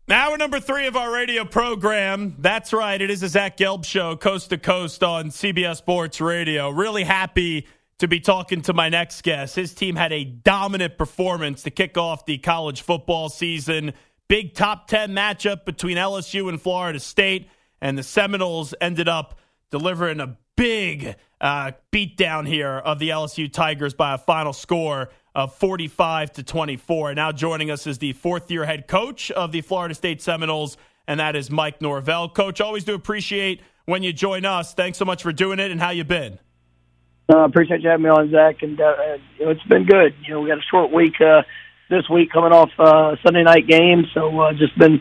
Hour number 3 of our radio program. That's right. It is the Zach Gelb Show, coast to coast on CBS Sports Radio. Really happy to be talking to my next guest. His team had a dominant performance to kick off the college football season. Big top 10 matchup between LSU and Florida State, and the Seminoles ended up delivering a big beatdown here of the LSU Tigers by a final score of 45-24. Now joining us is the fourth-year head coach of the Florida State Seminoles, and that is Mike Norvell. Coach, always do appreciate when you join us. Thanks so much for doing it, and how you been? I appreciate you having me on, Zach, and it's been good. We got a short week this week coming off Sunday night game, so just been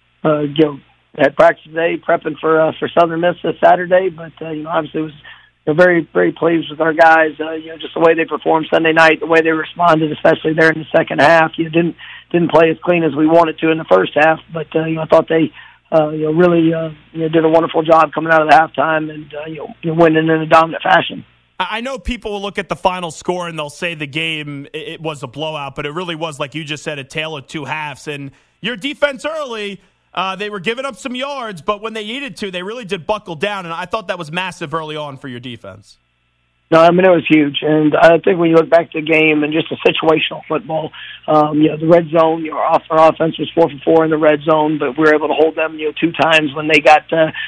had practice today, prepping for Southern Miss this Saturday. But obviously was very, very pleased with our guys. Just the way they performed Sunday night, the way they responded, especially there in the second half. Didn't play as clean as we wanted to in the first half, but I thought they really did a wonderful job coming out of the halftime and winning in a dominant fashion. I know people will look at the final score and they'll say the game, it was a blowout, but it really was, like you just said, a tale of two halves. And your defense early, they were giving up some yards, but when they needed to, they really did buckle down. And I thought that was massive early on for your defense. No, I mean, it was huge. And I think when you look back at the game and just the situational football, the red zone, our offense was 4 for 4 in the red zone, but we were able to hold them, 2 times when they got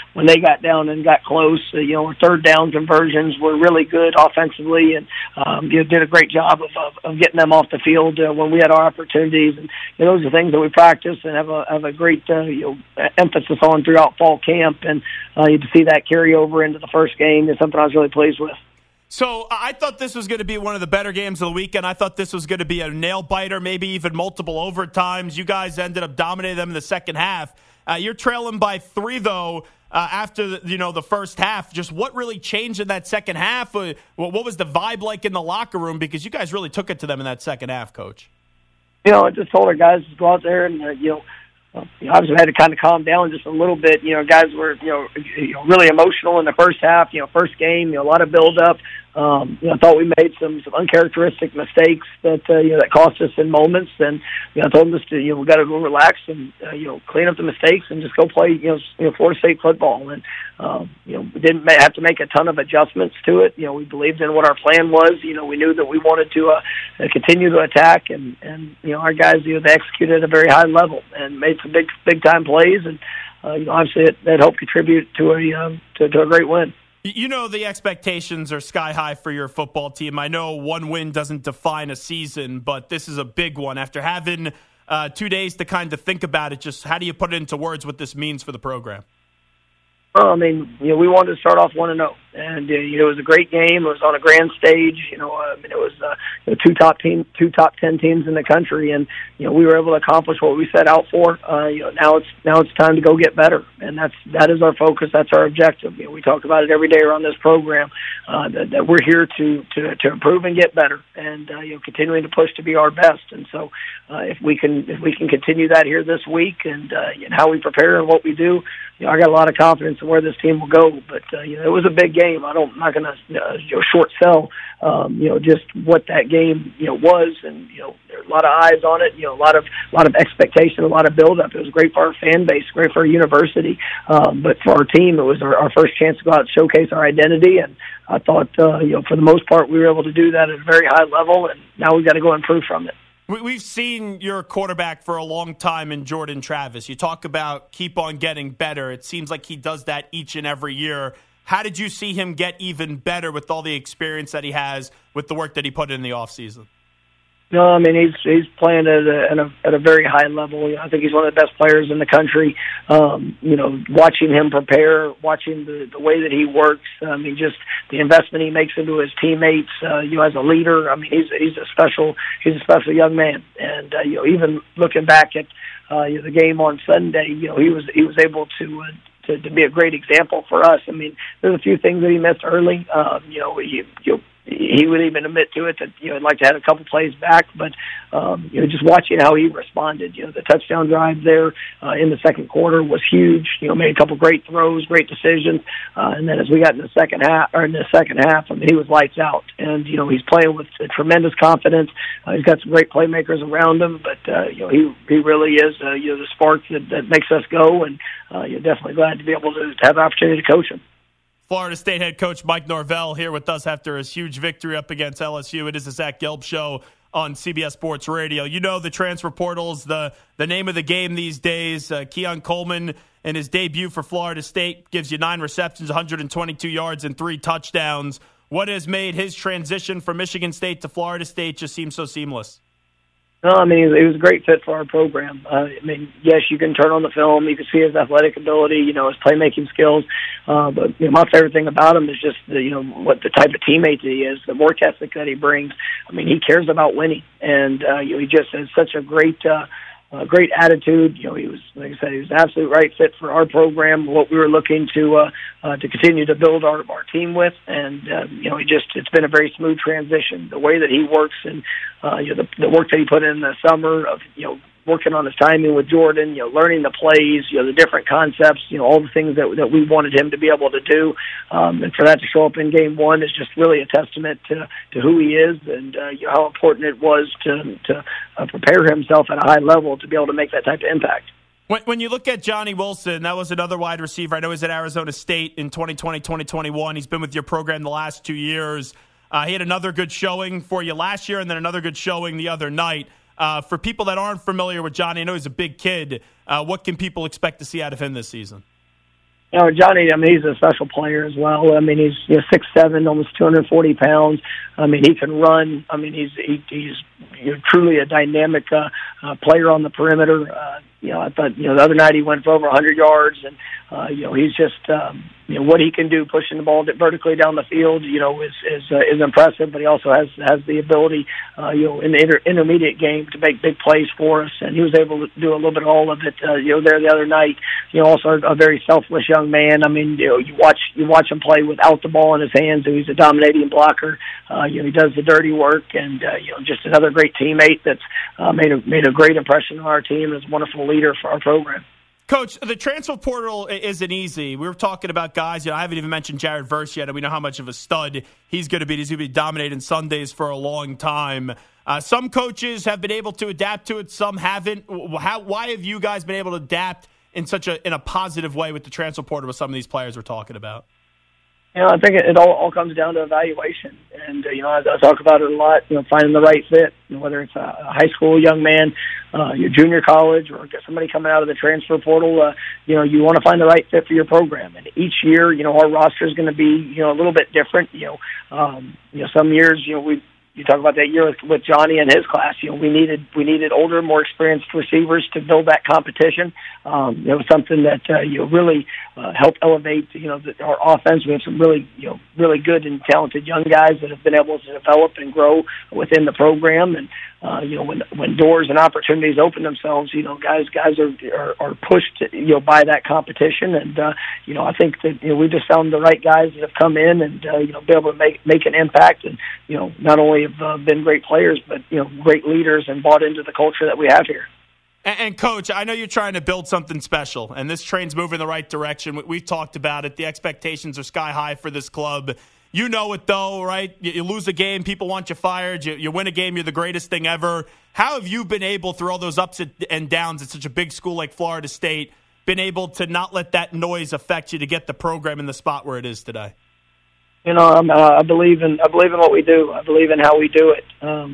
down and got close. Our third down conversions were really good offensively, and did a great job of getting them off the field when we had our opportunities. And those are things that we practice and have a great emphasis on throughout fall camp. And to see that carry over into the first game is something I was really pleased with. So I thought this was going to be one of the better games of the weekend. I thought this was going to be a nail-biter, maybe even multiple overtimes. You guys ended up dominating them in the second half. You're trailing by 3, though, after the first half. Just what really changed in that second half? What was the vibe like in the locker room? Because you guys really took it to them in that second half, Coach. I just told our guys to go out there and, obviously had to kind of calm down just a little bit. Guys were, really emotional in the first half. First game, a lot of build-up. I thought we made some uncharacteristic mistakes that cost us in moments, and I told them just to we got to go relax and clean up the mistakes and just go play Florida State football. And we didn't have to make a ton of adjustments to it. We believed in what our plan was. We knew that we wanted to continue to attack, and our guys they executed at a very high level and made some big time plays, and obviously that helped contribute to a great win. The expectations are sky high for your football team. I know one win doesn't define a season, but this is a big one. After having 2 days to kind of think about it, just how do you put it into words what this means for the program? Well, I mean, we wanted to start off 1-0, and it was a great game. It was on a grand stage. It was two top 10 teams in the country, and we were able to accomplish what we set out for. Now it's time to go get better, and that is our focus. That's our objective. We talk about it every day around this program that we're here to improve and get better, and continuing to push to be our best. And so, if we can continue that here this week, and how we prepare and what we do, I got a lot of confidence in where this team will go. But it was a big game. I'm not going to short sell just what that game was, and there were a lot of eyes on it. A lot of expectation, a lot of build up. It was great for our fan base, great for our university, but for our team, it was our first chance to go out and showcase our identity. And I thought for the most part we were able to do that at a very high level, and now we've got to go improve from it. We've seen your quarterback for a long time in Jordan Travis. You talk about keep on getting better. It seems like he does that each and every year. How did you see him get even better with all the experience that he has with the work that he put in the offseason? No, I mean, he's playing at a very high level. I think he's one of the best players in the country. Watching him prepare, watching the way that he works. I mean, just the investment he makes into his teammates. As a leader, I mean, he's a special young man. And even looking back at the game on Sunday, he was able to be a great example for us. I mean, there's a few things that he missed early. he would even admit to it that, I'd like to have a couple plays back, but, just watching how he responded, the touchdown drive there in the second quarter was huge, made a couple great throws, great decisions. And then as we got in the second half, I mean, he was lights out, and, he's playing with tremendous confidence. He's got some great playmakers around him, but, he really is, the spark that makes us go, and you're definitely glad to be able to have the opportunity to coach him. Florida State head coach Mike Norvell here with us after his huge victory up against LSU. It is the Zach Gelb Show on CBS Sports Radio. The transfer portal's the name of the game these days. Keon Coleman, in his debut for Florida State, gives you 9 receptions, 122 yards, and 3 touchdowns. What has made his transition from Michigan State to Florida State just seem so seamless? No, I mean, he was a great fit for our program. Yes, you can turn on the film. You can see his athletic ability, his playmaking skills. But my favorite thing about him is just, what the type of teammate that he is, the work ethic that he brings. I mean, he cares about winning. And, he just has such a great attitude. He was, like I said, he was an absolute right fit for our program, what we were looking to continue to build our team with. And, it's been a very smooth transition. The way that he works and, the work that he put in the summer of, working on his timing with Jordan, learning the plays, the different concepts, all the things that we wanted him to be able to do. And for that to show up in game one is just really a testament to who he is and how important it was to prepare himself at a high level to be able to make that type of impact. When you look at Johnny Wilson, that was another wide receiver. I know he's at Arizona State in 2020, 2021. He's been with your program the last 2 years. He had another good showing for you last year and then another good showing the other night. For people that aren't familiar with Johnny, I know he's a big kid. What can people expect to see out of him this season? Johnny, I mean, he's a special player as well. I mean, he's 6'7", almost 240 pounds. I mean, he can run. I mean, he's truly a dynamic player on the perimeter. I thought, the other night he went for over 100 yards, and he's just, what he can do pushing the ball vertically down the field, is impressive. But he also has the ability, in the intermediate game to make big plays for us, and he was able to do a little bit of all of it, there the other night. Also a very selfless young man. I mean, you watch him play without the ball in his hands. He's a dominating blocker. He does the dirty work, and just another great teammate that's made a great impression on our team. And is a wonderful leader for our program. Coach, the transfer portal isn't easy. We were talking about guys. I haven't even mentioned Jared Verse yet, and we know how much of a stud he's going to be. He's going to be dominating Sundays for a long time. Some coaches have been able to adapt to it. Some haven't. Why have you guys been able to adapt in a positive way with the transfer portal with some of these players we're talking about? I think it all comes down to evaluation. And, I talk about it a lot, finding the right fit, whether it's a high school young man, your junior college, or somebody coming out of the transfer portal, you want to find the right fit for your program. And each year, our roster is going to be, a little bit different. Some years, you talk about that year with Johnny and his class. We needed older, more experienced receivers to build that competition. It was something that really helped elevate our offense. We have some really good and talented young guys that have been able to develop and grow within the program. And when doors and opportunities open themselves, guys are pushed by that competition. And I think that we just found the right guys that have come in and be able to make an impact. And not only have been great players, but great leaders and bought into the culture that we have here. And Coach, I know you're trying to build something special, and this train's moving in the right direction. We've talked about it. The expectations are sky high for this club. You know it, though, right? You lose a game, people want you fired. You win a game, you're the greatest thing ever. How have you been able, through all those ups and downs at such a big school like Florida State, been able to not let that noise affect you to get the program in the spot where it is today? I believe in what we do. I believe in how we do it.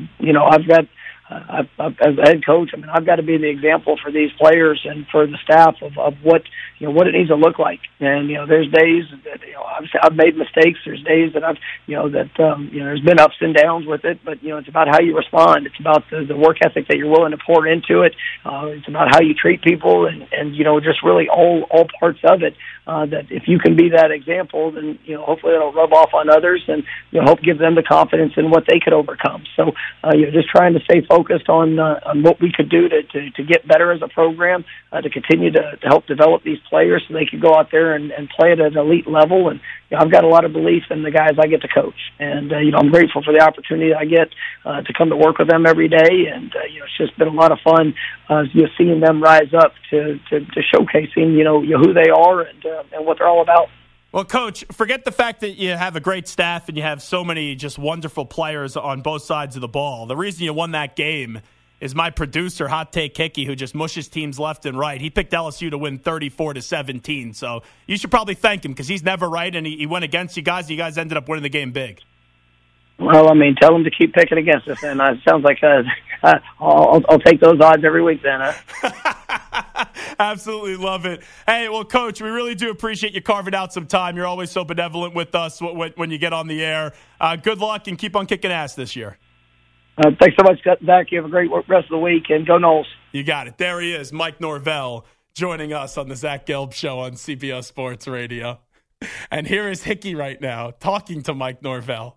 I've as a head coach, I've got to be the example for these players and for the staff of what it needs to look like. And there's days that I've made mistakes. There's days that there's been ups and downs with it. But it's about how you respond. It's about the work ethic that you're willing to pour into it. It's about how you treat people, and just really all parts of it. That if you can be that example, then hopefully it'll rub off on others, and hope give them the confidence in what they could overcome. So just trying to stay focused focused on what we could do to get better as a program, to continue to help develop these players so they could go out there and play at an elite level. And I've got a lot of belief in the guys I get to coach, and I'm grateful for the opportunity I get to come to work with them every day. And it's just been a lot of fun seeing them rise up to showcasing who they are and what they're all about. Well, Coach, forget the fact that you have a great staff and you have so many just wonderful players on both sides of the ball. The reason you won that game is my producer, Hot Take Hickey, who just mushes teams left and right. He picked LSU to win 34-17. So you should probably thank him because he's never right, and he went against you guys. You guys ended up winning the game big. Well, tell him to keep picking against us, and it sounds like I'll take those odds every week then. Absolutely love it. Hey, well, Coach, we really do appreciate you carving out some time. You're always so benevolent with us when you get on the air. Good luck and keep on kicking ass this year. Thanks so much, Zach. You have a great rest of the week, and go Noles. You got it. There he is, Mike Norvell, joining us on the Zach Gelb Show on CBS Sports Radio. And here is Hickey right now talking to Mike Norvell.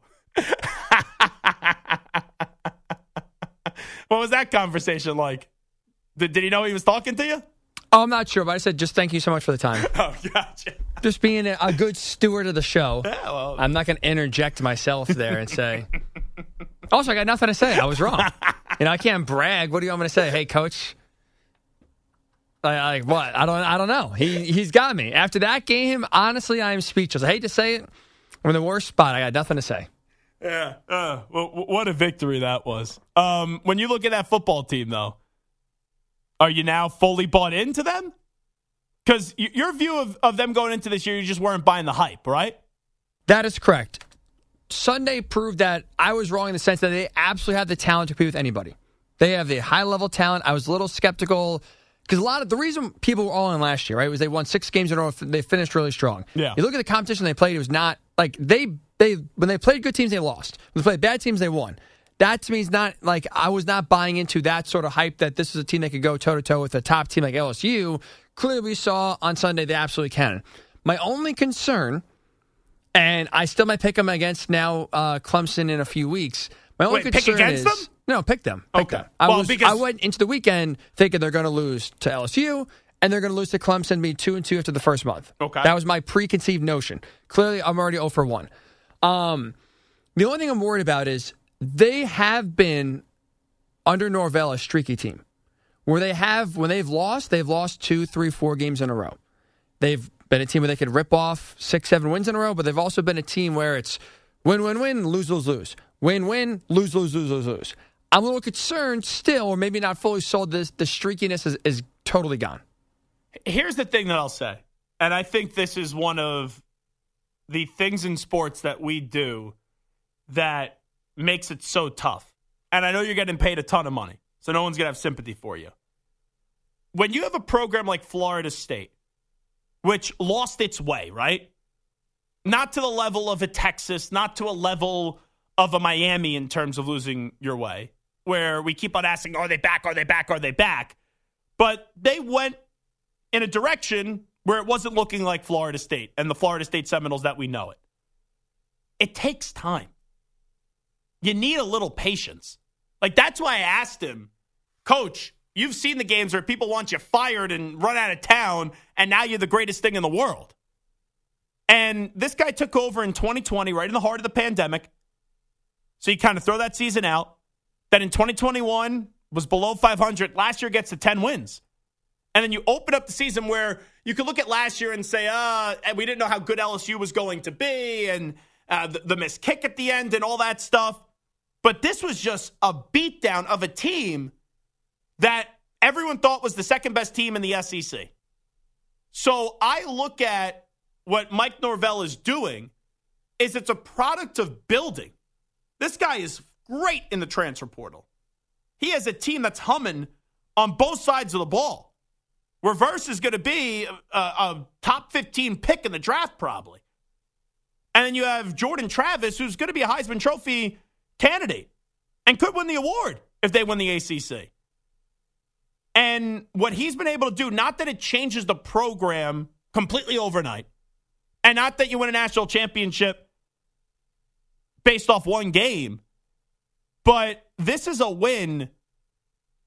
What was that conversation like? Did he know he was talking to you? Oh, I'm not sure, but I said just thank you so much for the time. Oh, gotcha. Just being a good steward of the show. Yeah, well. I'm not going to interject myself there and say. Also, I got nothing to say. I was wrong. I can't brag. What do you want me to say? Hey, Coach. Like what? I don't know. He's got me. After that game, honestly, I am speechless. I hate to say it. I'm in the worst spot. I got nothing to say. Yeah. Well, what a victory that was. When you look at that football team, though, are you now fully bought into them? Because your view of them going into this year, you just weren't buying the hype, right? That is correct. Sunday proved that I was wrong in the sense that they absolutely have the talent to compete with anybody. They have the high-level talent. I was a little skeptical because the reason people were all in last year, right, was they won 6 games in a row. They finished really strong. Yeah. You look at the competition they played, it was not like when they played good teams, they lost. When they played bad teams, they won. That to me is not like I was not buying into that sort of hype that this is a team that could go toe-to-toe with a top team like LSU. Clearly, we saw on Sunday they absolutely can. My only concern, and I still might pick them against now Clemson in a few weeks. My only concern pick against them? No, pick them. Okay. I went into the weekend thinking they're going to lose to LSU and they're going to lose to Clemson, be 2-2 after the first month. Okay. That was my preconceived notion. Clearly, I'm already 0 for 1. The only thing I'm worried about is they have been under Norvell a streaky team. When they've lost 2, 3, 4 games in a row. They've been a team where they could rip off 6, 7 wins in a row, but they've also been a team where it's win, win, win, lose, lose, lose. Win, win, lose, lose, lose, lose, lose. I'm a little concerned still, or maybe not fully sold, the streakiness is totally gone. Here's the thing that I'll say, and I think this is one of the things in sports that we do that makes it so tough. And I know you're getting paid a ton of money, so no one's going to have sympathy for you. When you have a program like Florida State, which lost its way, right? Not to the level of a Texas, not to a level of a Miami in terms of losing your way, where we keep on asking, are they back, are they back, are they back? But they went in a direction where it wasn't looking like Florida State and the Florida State Seminoles that we know it. It takes time. You need a little patience. Like, that's why I asked him, Coach, you've seen the games where people want you fired and run out of town, and now you're the greatest thing in the world. And this guy took over in 2020, right in the heart of the pandemic. So you kind of throw that season out. Then in 2021, was below 500. Last year gets to 10 wins. And then you open up the season where you could look at last year and say, we didn't know how good LSU was going to be, and the missed kick at the end and all that stuff. But this was just a beatdown of a team that everyone thought was the second best team in the SEC. So I look at what Mike Norvell is doing is it's a product of building. This guy is great in the transfer portal. He has a team that's humming on both sides of the ball. Reverse is going to be a top 15 pick in the draft probably. And then you have Jordan Travis, who's going to be a Heisman Trophy candidate and could win the award if they win the ACC. And what he's been able to do, not that it changes the program completely overnight, and not that you win a national championship based off one game, but this is a win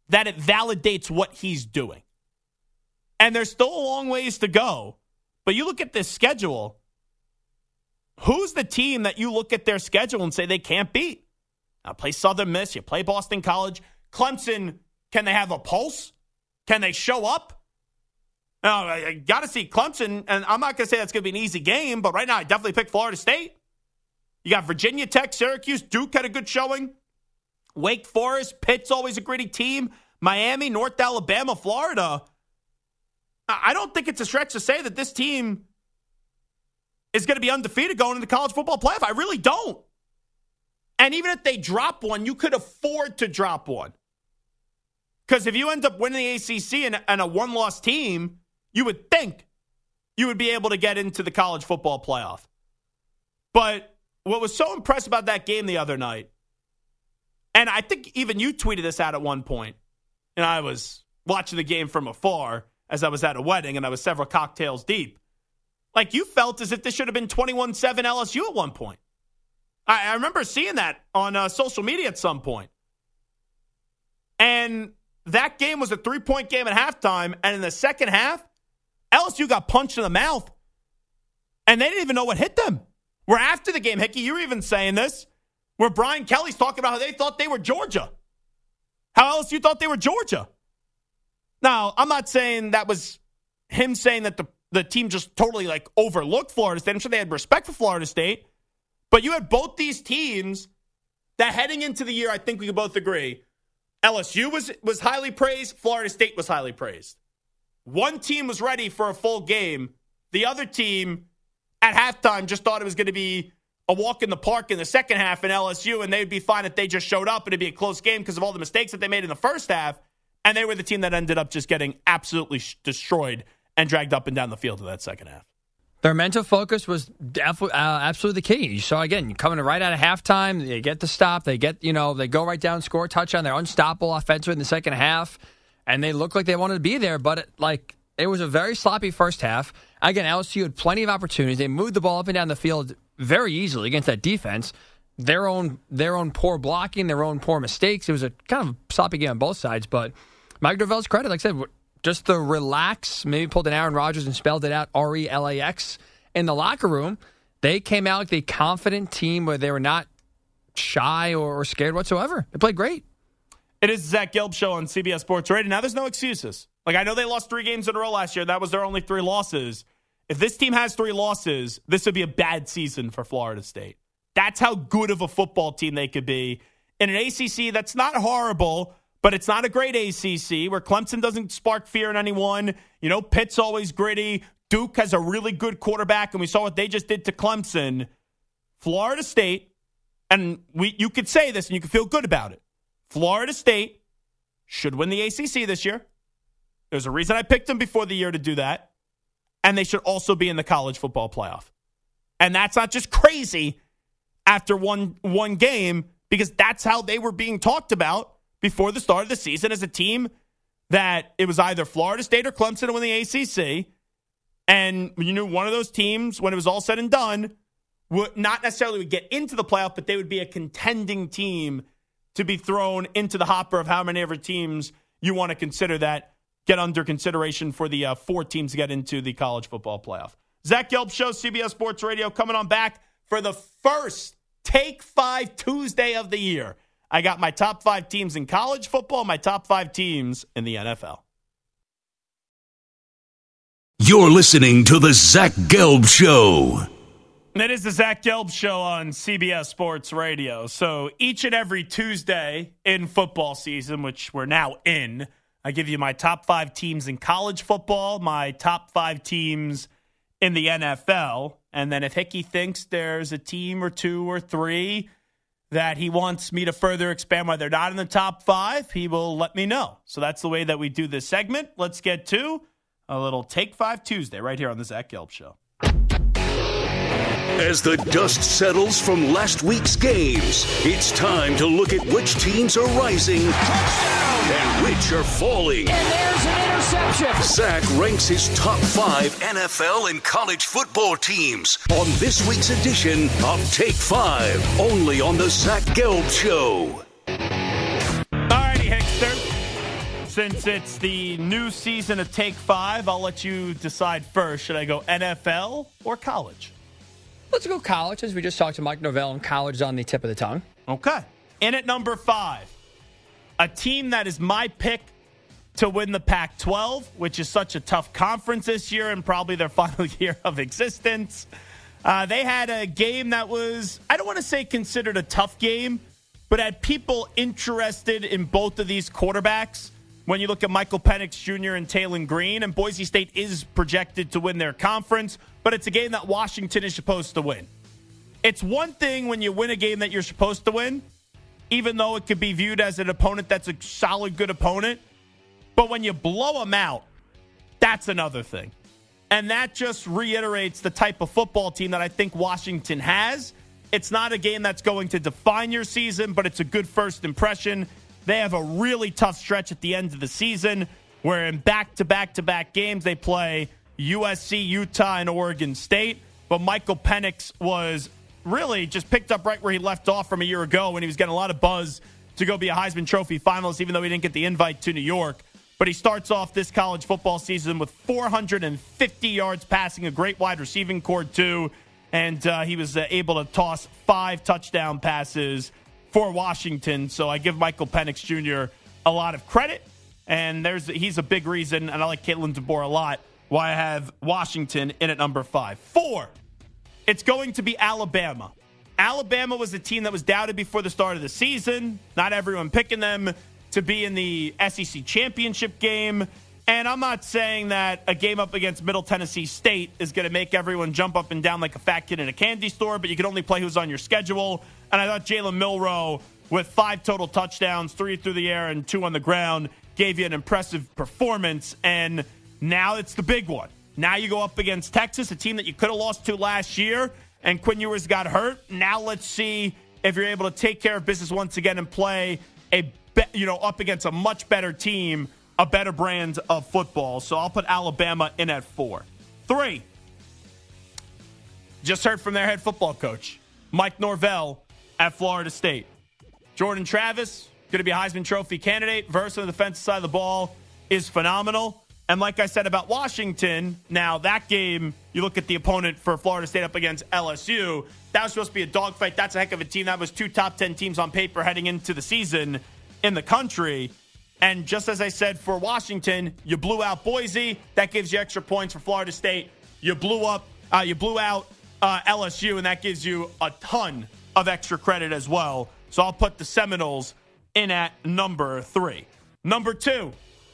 that it validates what he's doing. And there's still a long ways to go. But you look at this schedule, who's the team that you look at their schedule and say they can't beat? Now, play Southern Miss, you play Boston College. Clemson, can they have a pulse? Can they show up? Now, I got to see Clemson, and I'm not going to say that's going to be an easy game, but right now I definitely pick Florida State. You got Virginia Tech, Syracuse, Duke had a good showing. Wake Forest, Pitt's always a gritty team. Miami, North Alabama, Florida. I don't think it's a stretch to say that this team is going to be undefeated going into the college football playoff. I really don't. And even if they drop one, you could afford to drop one. Because if you end up winning the ACC and a one-loss team, you would think you would be able to get into the college football playoff. But what was so impressive about that game the other night, and I think even you tweeted this out at one point, and I was watching the game from afar as I was at a wedding, and I was several cocktails deep. Like, you felt as if this should have been 21-7 LSU at one point. I remember seeing that on social media at some point. And that game was a 3-point game at halftime, and in the second half, LSU got punched in the mouth, and they didn't even know what hit them. Where after the game, Hickey, you were even saying this, where Brian Kelly's talking about how they thought they were Georgia. How LSU thought they were Georgia. Now, I'm not saying that was him saying that the team just totally overlooked Florida State. I'm sure they had respect for Florida State. But you had both these teams that heading into the year, I think we can both agree, LSU was highly praised, Florida State was highly praised. One team was ready for a full game. The other team at halftime just thought it was going to be a walk in the park in the second half in LSU, and they'd be fine if they just showed up and it'd be a close game because of all the mistakes that they made in the first half. And they were the team that ended up just getting absolutely destroyed and dragged up and down the field in that second half. Their mental focus was absolutely the key. You saw, again, coming right out of halftime, they get the stop, they go right down, score a touchdown, they're unstoppable offensively in the second half, and they looked like they wanted to be there, but it was a very sloppy first half. Again, LSU had plenty of opportunities. They moved the ball up and down the field very easily against that defense. Their own poor blocking, their own poor mistakes. It was a kind of sloppy game on both sides, but Mike Norvell's credit, like I said, just the relax, maybe pulled an Aaron Rodgers and spelled it out, RELAX, in the locker room. They came out like the confident team where they were not shy or scared whatsoever. They played great. It is the Zach Gelb Show on CBS Sports Radio. Now, there's no excuses. I know they lost 3 games in a row last year. That was their only 3 losses. If this team has 3 losses, this would be a bad season for Florida State. That's how good of a football team they could be. In an ACC that's not horrible, but it's not a great ACC where Clemson doesn't spark fear in anyone. Pitt's always gritty. Duke has a really good quarterback, and we saw what they just did to Clemson. Florida State, and you could say this and you could feel good about it. Florida State should win the ACC this year. There's a reason I picked them before the year to do that. And they should also be in the college football playoff. And that's not just crazy after one game, because that's how they were being talked about before the start of the season as a team that it was either Florida State or Clemson to win the ACC. And you knew one of those teams, when it was all said and done, would not necessarily get into the playoff, but they would be a contending team to be thrown into the hopper of how many other teams you want to consider that get under consideration for the 4 teams to get into the college football playoff. Zach Gelb Show, CBS Sports Radio, coming on back for the first Take 5 Tuesday of the year. I got my top 5 teams in college football, my top 5 teams in the NFL. You're listening to the Zach Gelb Show. It is the Zach Gelb Show on CBS Sports Radio. So each and every Tuesday in football season, which we're now in, I give you my top 5 teams in college football, my top 5 teams in the NFL, and then if Hickey thinks there's a team or 2 or 3 that he wants me to further expand why they're not in the top 5, he will let me know. So that's the way that we do this segment. Let's get to a little Take 5 Tuesday right here on the Zach Gelb Show. As the dust settles from last week's games, it's time to look at which teams are rising and which are falling. And there's an interception. Zach ranks his top 5 NFL and college football teams on this week's edition of Take 5, only on the Zach Gelb Show. All righty, Hickster. since it's the new season of Take 5, I'll let you decide first. Should I go NFL or college? Let's go college, as we just talked to Mike Norvell, and college is on the tip of the tongue. Okay. In at number 5, a team that is my pick to win the Pac-12, which is such a tough conference this year and probably their final year of existence. They had a game that was, I don't want to say considered a tough game, but had people interested in both of these quarterbacks. When you look at Michael Penix Jr. and Taylon Green, and Boise State is projected to win their conference, but it's a game that Washington is supposed to win. It's one thing when you win a game that you're supposed to win, even though it could be viewed as an opponent that's a solid, good opponent. But when you blow them out, that's another thing. And that just reiterates the type of football team that I think Washington has. It's not a game that's going to define your season, but it's a good first impression. They have a really tough stretch at the end of the season where in back-to-back-to-back games they play USC, Utah, and Oregon State. But Michael Penix was really just picked up right where he left off from a year ago when he was getting a lot of buzz to go be a Heisman Trophy finalist, even though he didn't get the invite to New York. But he starts off this college football season with 450 yards passing, a great wide receiving core too. And he was able to toss 5 touchdown passes for Washington. So I give Michael Penix Jr. a lot of credit. And he's a big reason, and I like Kalen DeBoer a lot, why I have Washington in at number 5. 4, it's going to be Alabama. Alabama was a team that was doubted before the start of the season. Not everyone picking them to be in the SEC championship game. And I'm not saying that a game up against Middle Tennessee State is going to make everyone jump up and down like a fat kid in a candy store, but you can only play who's on your schedule. And I thought Jalen Milroe, with 5 total touchdowns, 3 through the air and 2 on the ground, gave you an impressive performance. And now it's the big one. Now you go up against Texas, a team that you could have lost to last year, and Quinn Ewers got hurt. Now let's see if you're able to take care of business once again and play up against a much better team, a better brand of football. So I'll put Alabama in at 4. 3, just heard from their head football coach, Mike Norvell at Florida State. Jordan Travis, going to be a Heisman Trophy candidate. Versus on the defensive side of the ball is phenomenal. And like I said about Washington, now that game, you look at the opponent for Florida State up against LSU, that was supposed to be a dogfight. That's a heck of a team. That was 2 top 10 teams on paper heading into the season in the country. And just as I said for Washington, you blew out Boise. That gives you extra points for Florida State. You blew out LSU, and that gives you a ton of extra credit as well. So I'll put the Seminoles in at number 3. Number 2,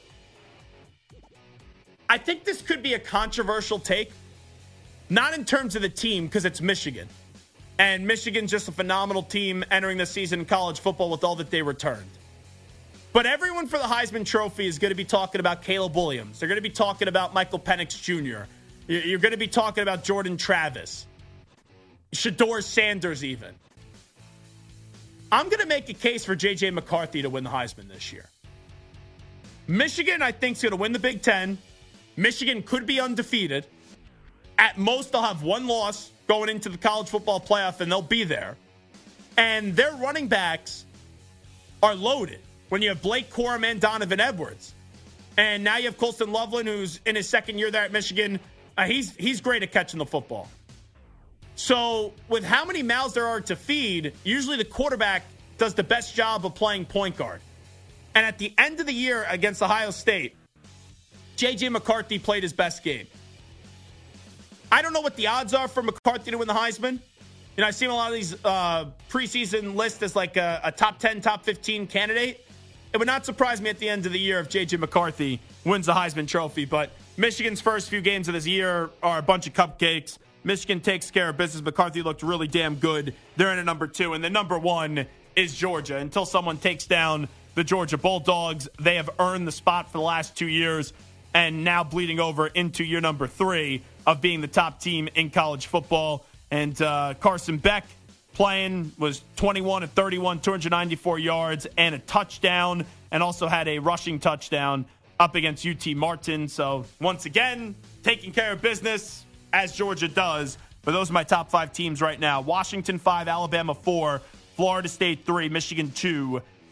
I think this could be a controversial take, not in terms of the team, because it's Michigan. And Michigan's just a phenomenal team entering the season in college football with all that they returned. But everyone for the Heisman Trophy is going to be talking about Caleb Williams. They're going to be talking about Michael Penix Jr. You're going to be talking about Jordan Travis, Shedeur Sanders even. I'm going to make a case for J.J. McCarthy to win the Heisman this year. Michigan, I think, is going to win the Big Ten. Michigan could be undefeated. At most, they'll have 1 loss going into the college football playoff, and they'll be there. And their running backs are loaded. When you have Blake Corum and Donovan Edwards. And now you have Colston Loveland, who's in his second year there at Michigan. He's great at catching the football. So with how many mouths there are to feed, usually the quarterback does the best job of playing point guard. And at the end of the year against Ohio State, J.J. McCarthy played his best game. I don't know what the odds are for McCarthy to win the Heisman. You know, I've seen a lot of these preseason lists as like a top 10, top 15 candidate. It would not surprise me at the end of the year if J.J. McCarthy wins the Heisman Trophy. But Michigan's first few games of this year are a bunch of cupcakes. Michigan takes care of business. McCarthy looked really damn good. They're in at number 2. And the number 1 is Georgia. Until someone takes down the Georgia Bulldogs, they have earned the spot for the last 2 years and now bleeding over into year number 3 of being the top team in college football. And Carson Beck playing was 21 of 31, 294 yards and a touchdown, and also had a rushing touchdown up against UT Martin. So once again, taking care of business as Georgia does. But those are my top 5 teams right now. Washington 5, Alabama 4, Florida State 3, Michigan 2,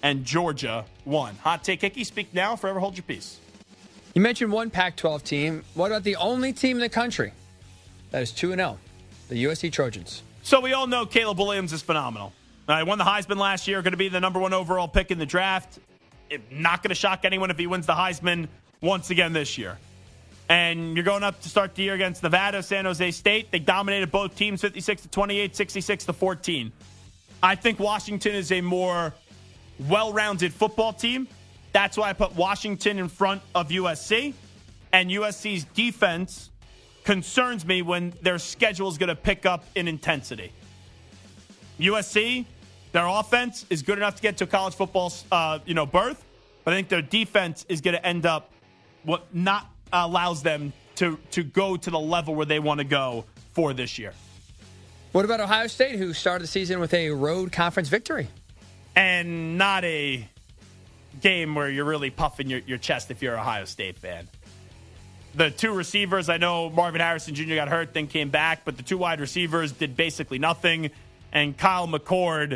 and Georgia won. Hot take, Hickey. Speak now, forever hold your peace. You mentioned one Pac-12 team. What about the only team in the country that is 2-0, the USC Trojans? So we all know Caleb Williams is phenomenal. He won the Heisman last year, going to be the number 1 overall pick in the draft. Not going to shock anyone if he wins the Heisman once again this year. And you're going up to start the year against Nevada, San Jose State. They dominated both teams 56-28, 66-14. I think Washington is a more well-rounded football team. That's why I put Washington in front of USC. And USC's defense concerns me when their schedule is going to pick up in intensity. USC, their offense is good enough to get to a college football berth, but I think their defense is going to end up what not allows them to go to the level where they want to go for this year. What about Ohio State, who started the season with a road conference victory? And not a game where you're really puffing your chest if you're an Ohio State fan. The two receivers, I know Marvin Harrison Jr. got hurt, then came back, but the two wide receivers did basically nothing. And Kyle McCord,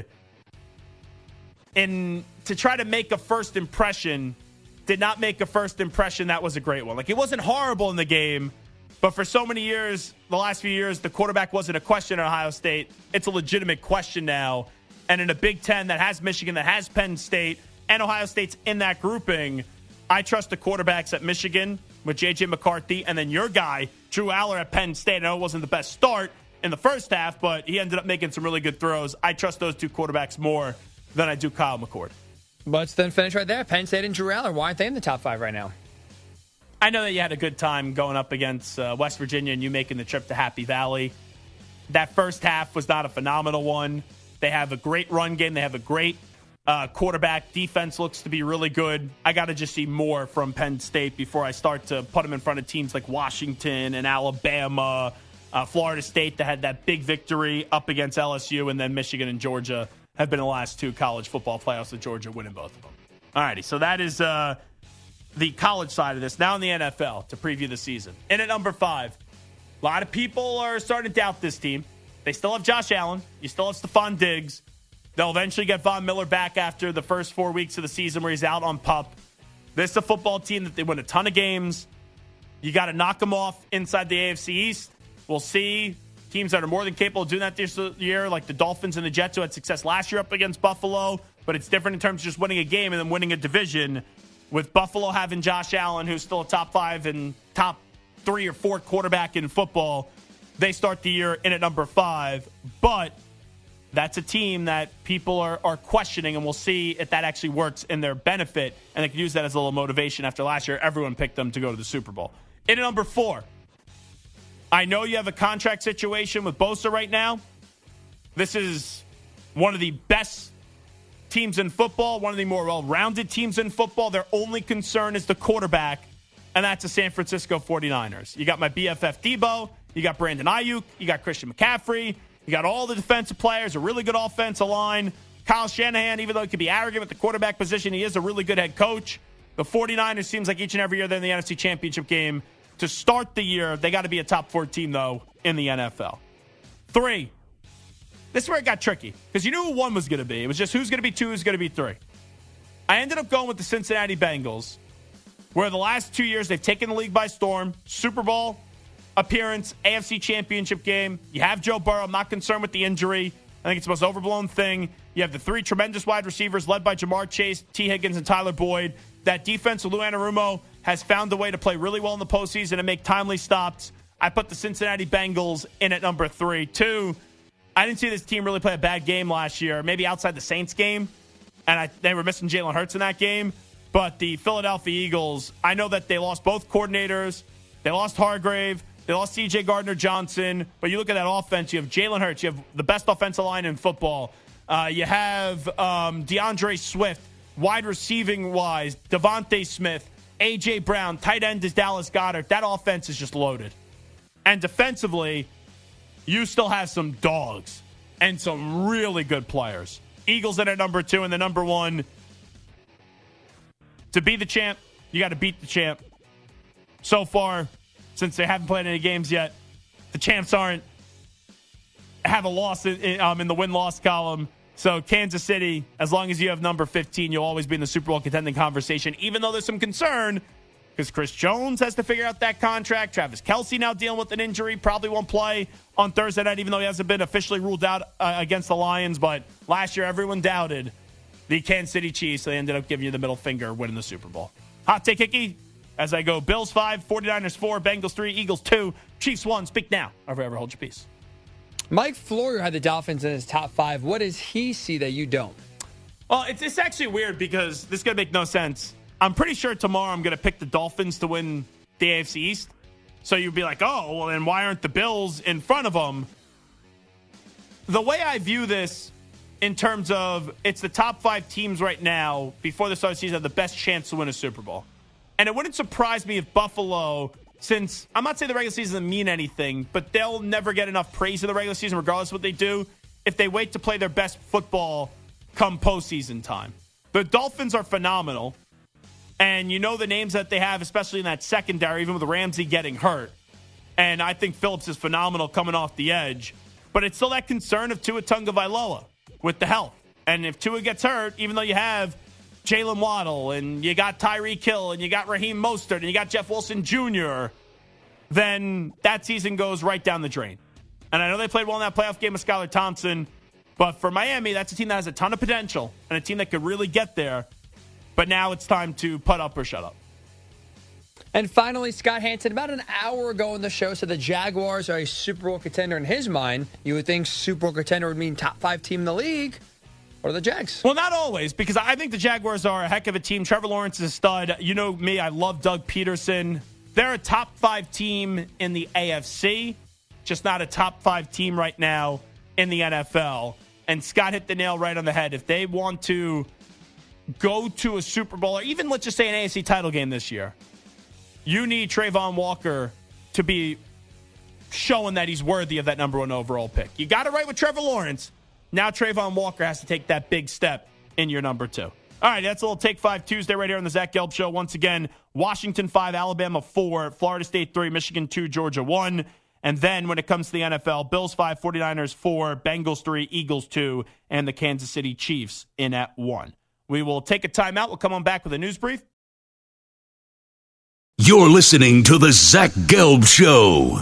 to try to make a first impression, did not make a first impression that was a great one. Like, it wasn't horrible in the game, but for so many years, the last few years, the quarterback wasn't a question at Ohio State. It's a legitimate question now. And in a Big Ten that has Michigan, that has Penn State, and Ohio State's in that grouping, I trust the quarterbacks at Michigan with J.J. McCarthy, and then your guy, Drew Aller at Penn State. I know it wasn't the best start in the first half, but he ended up making some really good throws. I trust those two quarterbacks more than I do Kyle McCord. Let's then finish right there. Penn State and Drew Aller, why aren't they in the top 5 right now? I know that you had a good time going up against West Virginia and you making the trip to Happy Valley. That first half was not a phenomenal one. They have a great run game. They have a great quarterback. Defense looks to be really good. I got to just see more from Penn State before I start to put them in front of teams like Washington and Alabama, Florida State that had that big victory up against LSU, and then Michigan and Georgia have been the last 2 college football playoffs with Georgia winning both of them. All righty, so that is the college side of this. Now in the NFL to preview the season. In at number 5, a lot of people are starting to doubt this team. They still have Josh Allen. You still have Stephon Diggs. They'll eventually get Von Miller back after the first 4 weeks of the season where he's out on PUP. This is a football team that they win a ton of games. You got to knock them off inside the AFC East. We'll see teams that are more than capable of doing that this year, like the Dolphins and the Jets, who had success last year up against Buffalo. But it's different in terms of just winning a game and then winning a division. With Buffalo having Josh Allen, who's still a top 5 and top 3 or 4 quarterback in football, they start the year in at number 5. But that's a team that people are questioning, and we'll see if that actually works in their benefit. And they can use that as a little motivation after last year. Everyone picked them to go to the Super Bowl. In at number 4, I know you have a contract situation with Bosa right now. This is one of the best teams in football, one of the more well-rounded teams in football. Their only concern is the quarterback, and that's the San Francisco 49ers. You got my BFF Debo, you got Brandon Ayuk, you got Christian McCaffrey, you got all the defensive players, a really good offensive line. Kyle Shanahan, even though he could be arrogant with the quarterback position, he is a really good head coach. The 49ers seems like each and every year they're in the NFC Championship game. To start the year, they got to be a top 4 team, though, in the NFL. 3, this is where it got tricky, because you knew who 1 was going to be. It was just who's going to be 2, who's going to be 3. I ended up going with the Cincinnati Bengals, where the last 2 years they've taken the league by storm. Super Bowl appearance, AFC Championship game. You have Joe Burrow. I'm not concerned with the injury. I think it's the most overblown thing. You have the 3 tremendous wide receivers led by Jamar Chase, T. Higgins, and Tyler Boyd. That defense with Lou Anarumo has found a way to play really well in the postseason and make timely stops. I put the Cincinnati Bengals in at number 3. 2, I didn't see this team really play a bad game last year, maybe outside the Saints game, and they were missing Jalen Hurts in that game. But the Philadelphia Eagles, I know that they lost both coordinators. They lost Hargrave. They lost C.J. Gardner-Johnson. But you look at that offense, you have Jalen Hurts. You have the best offensive line in football. You have DeAndre Swift, wide receiving-wise, Devontae Smith, A.J. Brown, tight end is Dallas Goedert. That offense is just loaded. And defensively, you still have some dogs and some really good players. Eagles in at number 2, and the number 1. To be the champ, you got to beat the champ. So far, since they haven't played any games yet, the champs have a loss in the win-loss column. So Kansas City, as long as you have number 15, you'll always be in the Super Bowl contending conversation, even though there's some concern because Chris Jones has to figure out that contract. Travis Kelce now dealing with an injury, probably won't play on Thursday night, even though he hasn't been officially ruled out against the Lions. But last year, everyone doubted the Kansas City Chiefs. So they ended up giving you the middle finger, winning the Super Bowl. Hot take, Hickey, as I go Bills 5, 49ers 4, Bengals 3, Eagles 2, Chiefs 1. Speak now or forever hold your peace. Mike Florio had the Dolphins in his top 5. What does he see that you don't? Well, it's actually weird because this is going to make no sense. I'm pretty sure tomorrow I'm going to pick the Dolphins to win the AFC East. So you'd be like, oh, well, then why aren't the Bills in front of them? The way I view this in terms of it's the top 5 teams right now before the start of the season have the best chance to win a Super Bowl. And it wouldn't surprise me if Buffalo, since I'm not saying the regular season doesn't mean anything, but they'll never get enough praise in the regular season regardless of what they do if they wait to play their best football come postseason time. The Dolphins are phenomenal. And you know the names that they have, especially in that secondary, even with Ramsey getting hurt. And I think Phillips is phenomenal coming off the edge. But it's still that concern of Tua Tagovailoa with the health. And if Tua gets hurt, even though you have Jalen Waddle and you got Tyreek Hill and you got Raheem Mostert and you got Jeff Wilson Jr., then that season goes right down the drain. And I know they played well in that playoff game with Skylar Thompson. But for Miami, that's a team that has a ton of potential and a team that could really get there. But now it's time to put up or shut up. And finally, Scott Hanson, about an hour ago in the show, said the Jaguars are a Super Bowl contender in his mind. You would think Super Bowl contender would mean top 5 team in the league. What are the Jags? Well, not always, because I think the Jaguars are a heck of a team. Trevor Lawrence is a stud. You know me, I love Doug Peterson. They're a top 5 team in the AFC, just not a top 5 team right now in the NFL. And Scott hit the nail right on the head. If they want to go to a Super Bowl, or even let's just say an AFC title game this year, you need Trayvon Walker to be showing that he's worthy of that number 1 overall pick. You got it right with Trevor Lawrence. Now Trayvon Walker has to take that big step in your number 2. All right, that's a little Take 5 Tuesday right here on the Zach Gelb Show. Once again, Washington 5, Alabama 4, Florida State 3, Michigan 2, Georgia 1. And then when it comes to the NFL, Bills 5, 49ers 4, Bengals 3, Eagles 2, and the Kansas City Chiefs in at 1. We will take a timeout. We'll come on back with a news brief. You're listening to the Zach Gelb Show.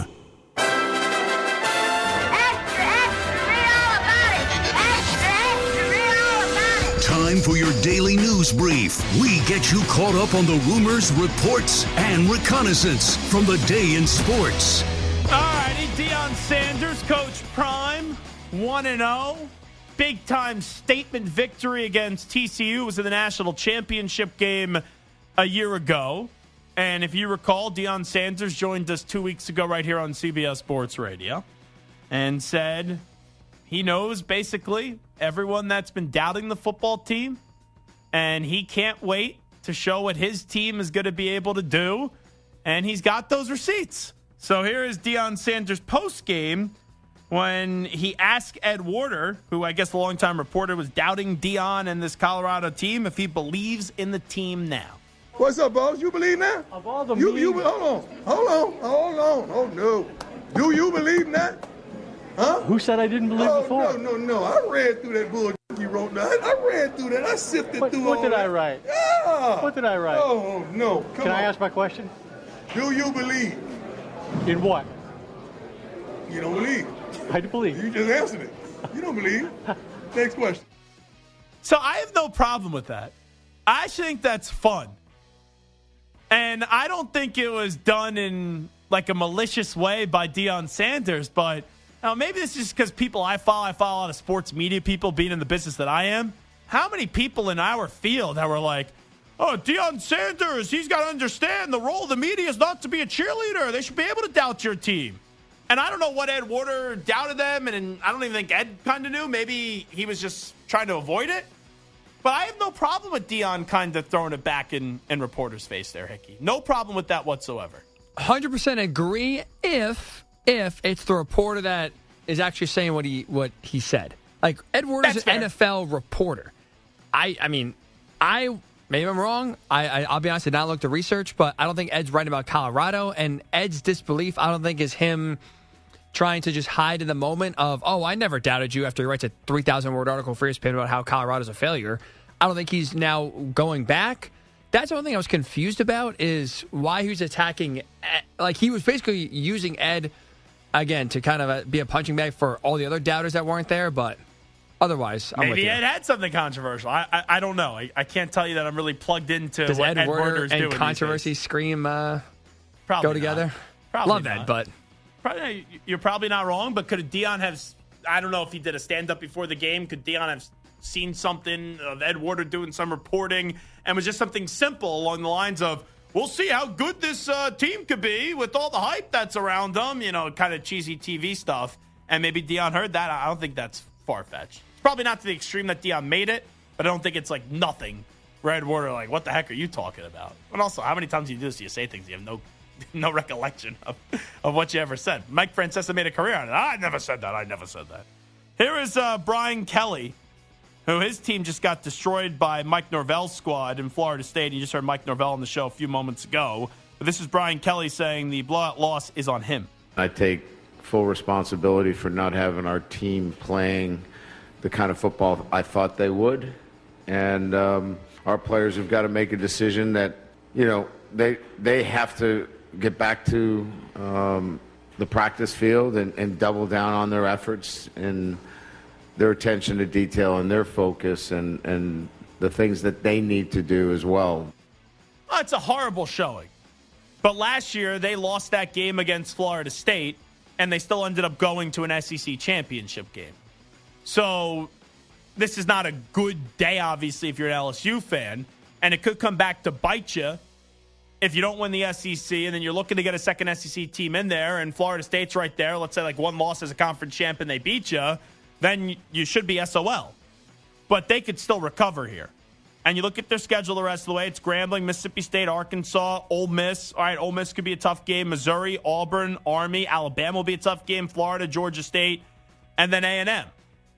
Time for your daily news brief. We get you caught up on the rumors, reports, and reconnaissance from the day in sports. All righty, Deion Sanders, Coach Prime, 1-0. Big-time statement victory against TCU. It was in the national championship game a year ago. And if you recall, Deion Sanders joined us 2 weeks ago right here on CBS Sports Radio and said he knows basically everyone that's been doubting the football team, and he can't wait to show what his team is going to be able to do, and he's got those receipts. So here is Deion Sanders post-game when he asked Ed Warder, who I guess the longtime reporter was doubting Deion and this Colorado team, if he believes in the team now. What's up, boss? You believe now? Of all the you hold on. Oh, no. Do you believe that? Huh? Who said I didn't believe before? No. I read through that bullshit you wrote down. I read through that. I sifted through all What did I write? Yeah. What did I write? Oh, no. Can I ask my question? Do you believe? In what? You don't believe. I do believe. You just answered it. You don't believe. Next question. So I have no problem with that. I think that's fun. And I don't think it was done in like a malicious way by Deion Sanders, but maybe this is just because people I follow a lot of sports media people being in the business that I am. How many people in our field that were like, oh, Deion Sanders, he's got to understand the role of the media is not to be a cheerleader. They should be able to doubt your team. And I don't know what Ed Warder doubted them, and I don't even think Ed kind of knew. Maybe he was just trying to avoid it. But I have no problem with Deion kind of throwing it back in reporters' face there, Hickey. No problem with that whatsoever. 100% agree if it's the reporter that is actually saying what he said. Like, Ed Warder's an NFL reporter. I mean, maybe I'm wrong. I'll be honest, I did not look the research, but I don't think Ed's right about Colorado. And Ed's disbelief, I don't think, is him trying to just hide in the moment of, oh, I never doubted you after he writes a 3,000-word article for ESPN about how Colorado's a failure. I don't think he's now going back. That's the one thing I was confused about is why he was attacking. Like, he was basically using Ed, again, to kind of be a punching bag for all the other doubters that weren't there, but otherwise, I'm with you. Maybe Ed had something controversial. I don't know. I can't tell you that I'm really plugged into Does what Ed Werder's doing. and controversy scream go together? Probably Love not. that, but you're probably not wrong, but could Deion have, I don't know if he did a stand-up before the game, could Deion have seen something of Ed Werder doing some reporting and was just something simple along the lines of, we'll see how good this team could be with all the hype that's around them, kind of cheesy TV stuff, and maybe Deion heard that. I don't think that's far-fetched. It's probably not to the extreme that Deion made it, but I don't think it's like nothing. Ed Werder, like, what the heck are you talking about? And also, how many times do you do this? You say things you have no recollection of what you ever said. Mike Francesa made a career on it. I never said that. Here is Brian Kelly, who his team just got destroyed by Mike Norvell's squad in Florida State. You just heard Mike Norvell on the show a few moments ago. But this is Brian Kelly saying the blowout loss is on him. I take full responsibility for not having our team playing the kind of football I thought they would. And our players have got to make a decision that, they have to get back to the practice field and double down on their efforts and their attention to detail and their focus and the things that they need to do as well. Oh, it's a horrible showing. But last year, they lost that game against Florida State, and they still ended up going to an SEC championship game. So this is not a good day, obviously, if you're an LSU fan, and it could come back to bite you if you don't win the SEC, and then you're looking to get a second SEC team in there, and Florida State's right there. Let's say like one loss as a conference champ and they beat you, then you should be SOL. But they could still recover here. And you look at their schedule the rest of the way. It's Grambling, Mississippi State, Arkansas, Ole Miss. All right, Ole Miss could be a tough game. Missouri, Auburn, Army, Alabama will be a tough game. Florida, Georgia State, and then A&M.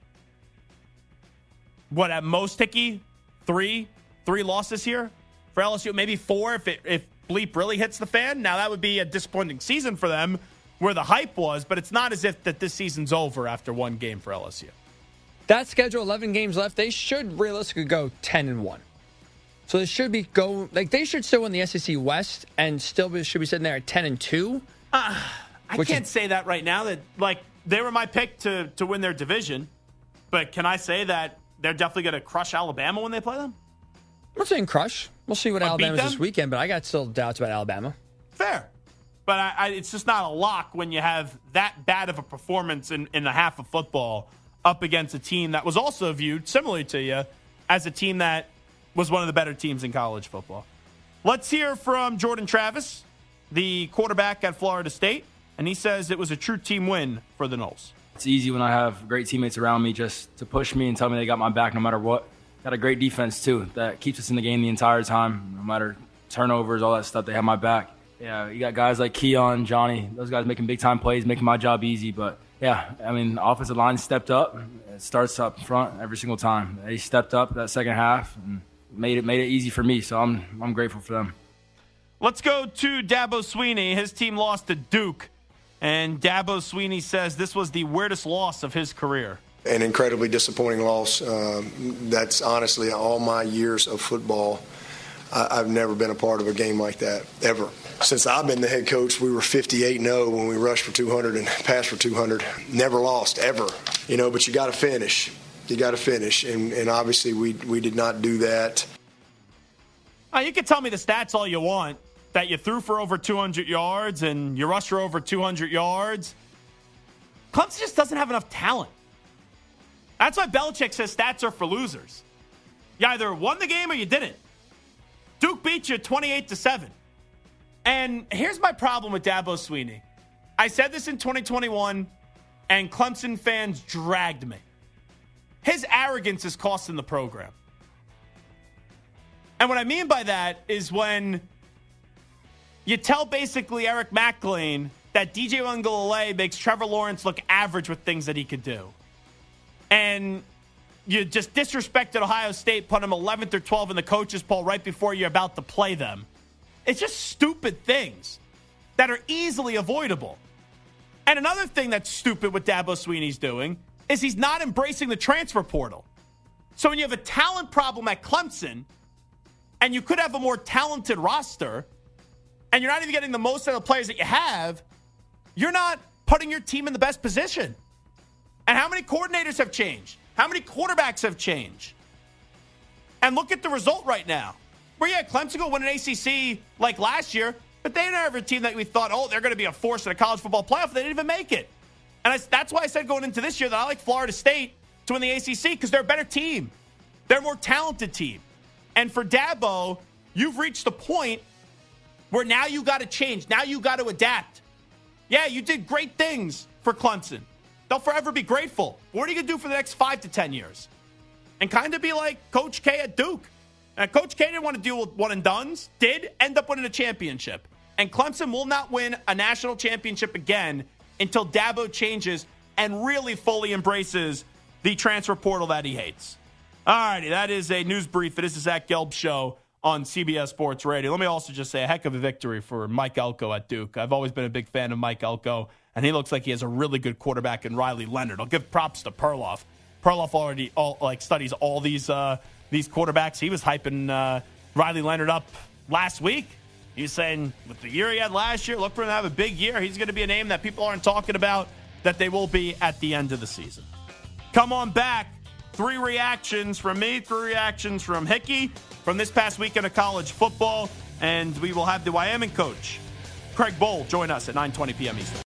What, at most, Hickey? Three losses here for LSU? Maybe 4 if bleep really hits the fan. Now, that would be a disappointing season for them where the hype was, but it's not as if that this season's over after one game for LSU. That schedule, 11 games left, they should realistically go 10-1. So they should they should still win the SEC West and should be sitting there at 10-2. I can't say that right now. That they were my pick to win their division, but can I say that they're definitely going to crush Alabama when they play them? I'm not saying crush. We'll see what Alabama's this weekend, but I got still doubts about Alabama. Fair. But it's just not a lock when you have that bad of a performance in a half of football up against a team that was also viewed, similarly to you, as a team that was one of the better teams in college football. Let's hear from Jordan Travis, the quarterback at Florida State, and he says it was a true team win for the Noles. It's easy when I have great teammates around me just to push me and tell me they got my back no matter what. Got a great defense, too, that keeps us in the game the entire time. No matter turnovers, all that stuff, they have my back. Yeah, you got guys like Keon, Johnny, those guys making big-time plays, making my job easy. But, yeah, I mean, the offensive line stepped up. It starts up front every single time. They stepped up that second half and made it easy for me, so I'm grateful for them. Let's go to Dabo Swinney. His team lost to Duke, and Dabo Swinney says this was the weirdest loss of his career. An incredibly disappointing loss. That's honestly all my years of football. I've never been a part of a game like that, ever. Since I've been the head coach, we were 58-0 when we rushed for 200 and passed for 200. Never lost, ever. But you got to finish. And obviously we did not do that. You can tell me the stats all you want, that you threw for over 200 yards and you rushed for over 200 yards. Clemson just doesn't have enough talent. That's why Belichick says stats are for losers. You either won the game or you didn't. Duke beat you 28-7. And here's my problem with Dabo Swinney. I said this in 2021, and Clemson fans dragged me. His arrogance is costing the program. And what I mean by that is when you tell basically Eric McLean that DJ Uiagalelei makes Trevor Lawrence look average with things that he could do. And you just disrespected Ohio State, put them 11th or 12th in the coaches poll right before you're about to play them. It's just stupid things that are easily avoidable. And another thing that's stupid what Dabo Swinney's doing is he's not embracing the transfer portal. So when you have a talent problem at Clemson, and you could have a more talented roster, and you're not even getting the most out of the players that you have, you're not putting your team in the best position. And how many coordinators have changed? How many quarterbacks have changed? And look at the result right now. Where, yeah, Clemson will win an ACC like last year, but they didn't have a team that we thought, oh, they're going to be a force in a college football playoff. They didn't even make it. And that's why I said going into this year that I like Florida State to win the ACC because they're a better team. They're a more talented team. And for Dabo, you've reached the point where now you got to change. Now you got to adapt. Yeah, you did great things for Clemson. They'll forever be grateful. What are you going to do for the next 5 to 10 years? And kind of be like Coach K at Duke. And Coach K didn't want to deal with one and dones. Did end up winning a championship. And Clemson will not win a national championship again until Dabo changes and really fully embraces the transfer portal that he hates. All righty, that is a news brief. It is the Zach Gelb Show on CBS Sports Radio. Let me also just say a heck of a victory for Mike Elko at Duke. I've always been a big fan of Mike Elko, and he looks like he has a really good quarterback in Riley Leonard. I'll give props to Perloff. Perloff already studies all these quarterbacks. He was hyping Riley Leonard up last week. He was saying with the year he had last year, look for him to have a big year. He's going to be a name that people aren't talking about that they will be at the end of the season. Come on back. 3 reactions from me, 3 reactions from Hickey from this past weekend of college football. And we will have the Wyoming coach, Craig Bohl, join us at 9:20 p.m. Eastern.